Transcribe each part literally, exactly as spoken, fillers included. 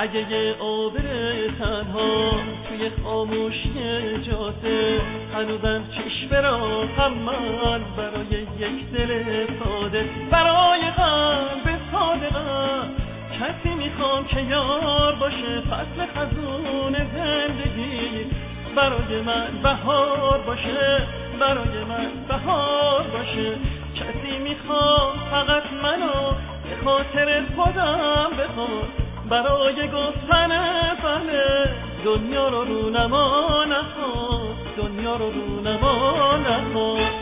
رگه آبر تنها توی خاموشی جاده، هنوزم چشم را هم من برای یک دل ساده، برای قلب صادقم کسی میخوام که یار باشه، فصل خزون زندگی برای من بهار باشه، برای من بهار باشه. کسی میخوام فقط منو به خاطر خودم بخواد، برای گفتن بله دنیا رو رو نما نخواد، دنیا رو رو نما نخواد.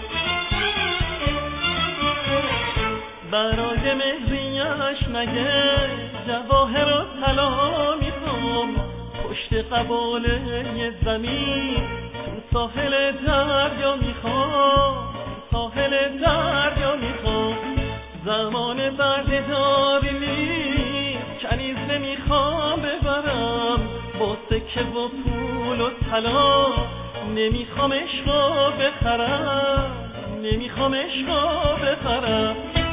برای مهریش نگه جواهر و طلا میخوام، پشت قباله زمین تو ساحل دریا میخوام، ساحل دریا میخوام. زمان برده‌داری نیست کنیز نمیخوام ببرم، با سکه و پول و طلا نمیخوام عشقا بخرم، نمیخوام عشقا بخرم.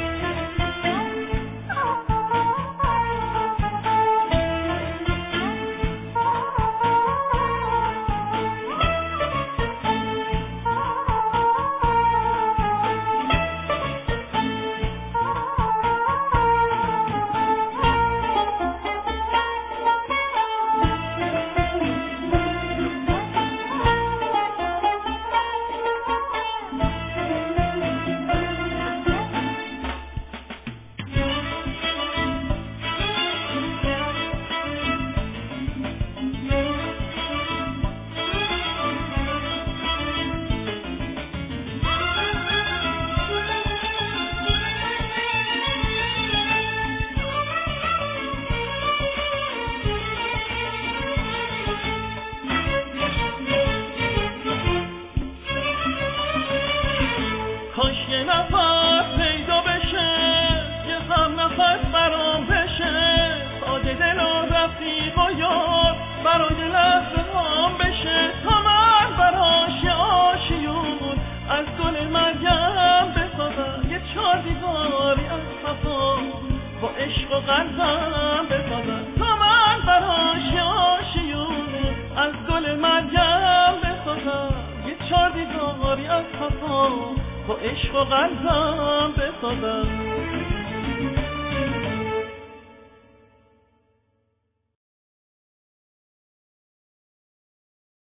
برای لحظه هم بشه تا من براش آشیون از گل مریم بسازم، یه چار دیواری از صفا با عشق و قلبم بسازم، تا من براش آشیون از گل مریم بسازم، یه چار دیواری از صفا با عشق و قلبم بسازم.